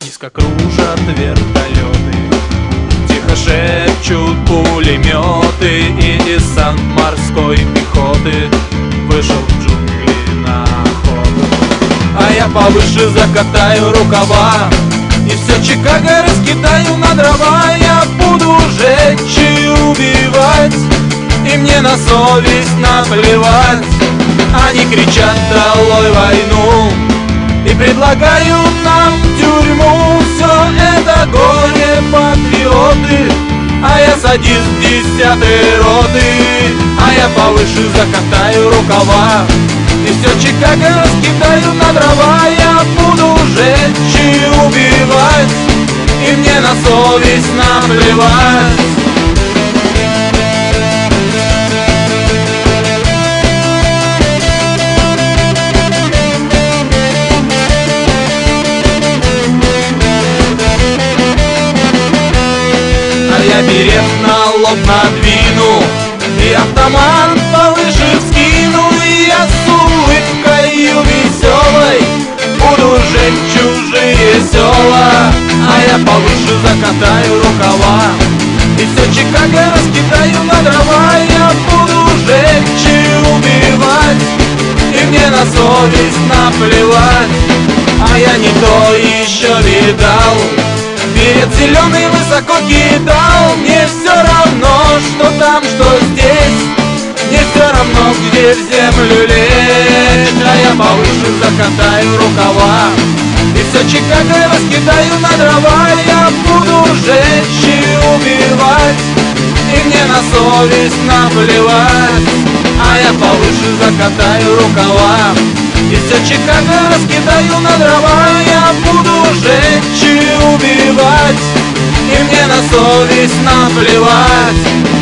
Низко кружат вертолеты, тихо шепчут пулеметы, и десант морской пехоты вышел в джунгли на охоту. А я повыше закатаю рукава и все Чикаго раскидаю на дрова. Я буду жечь и убивать, и мне на совесть наплевать. Они кричат: долой войну, и предлагают нам тюрьму. Все это горе-патриоты, а я садист 10-й роты. А я повыше закатаю рукава и все Чикаго раскидаю на дрова. Я буду жечь и убивать, и мне на совесть наплевать. Я берет на лоб надвину и автомат повыше вскину, и я с улыбкою веселой буду жечь чужие села. А я повыше закатаю рукава и все Чикаго раскидаю на дрова. Я буду жечь и убивать, и мне на совесть наплевать. А я не то еще видал, перед зеленый высоко кидал. Мне все равно, что там, что здесь, мне все равно, где в землю лечь. А я повыше закатаю рукава и все Чикаго раскидаю на дрова. Я буду жечь и убивать, и мне на совесть наплевать. А я повыше закатаю рукава и все Чикаго раскидаю на дрова. Я буду жечь и убивать, и мне на совесть наплевать.